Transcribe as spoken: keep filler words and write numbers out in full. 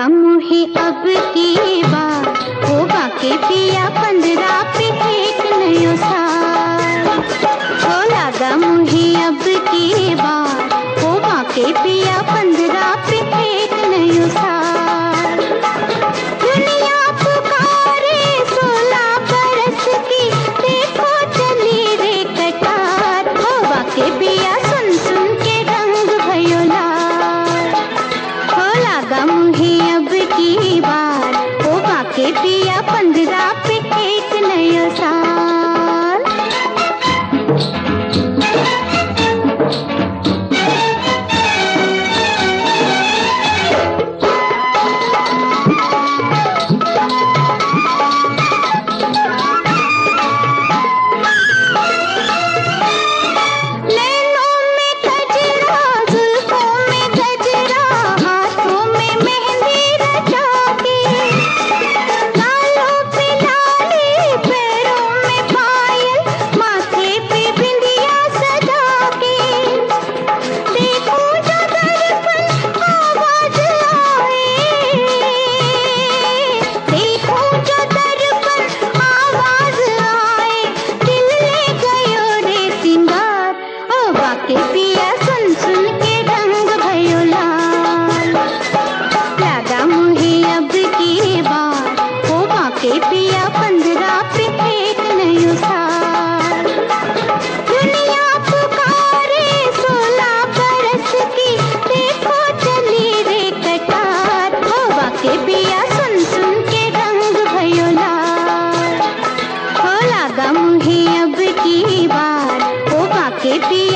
मुहे अब की बार हो बाके पिया पंद्रह पे एक नयो साल हो लागा मुहे अब की बार हो बाके पिया पंद्रह पे एक नयो साल दुनिया पुकारे सोलह बरस की देखो चली रे कटार हो बाके पिया सुन सुन के रंग भयो लाल हो लागा मुहे अब की बार हो बाके पिया पंद्रह पे एक नयो साल। नैनों में कजरा जुल्फों में गजरा हाथों में मेहंदी रचा के गालों पे लाली पैरों में पायल माथे पे बिंदिया सजा के देखो जो दर्पण आवाज आए देखो जो दर्पण आवाज आए दिल ले गयो रे सिंगार ओ बाके पिया सुन सुन के रंग भयो लाल लागा मुहे अब की बार हो बाके पिया पंद्रह पे एक नयो साल दुनिया पुकारे सोलह बरस की देखो चली रे कटार हो बाके पिया सुन सुन के रंग भयो लाल हो लागा मुहे अब की बार हो बाके पिया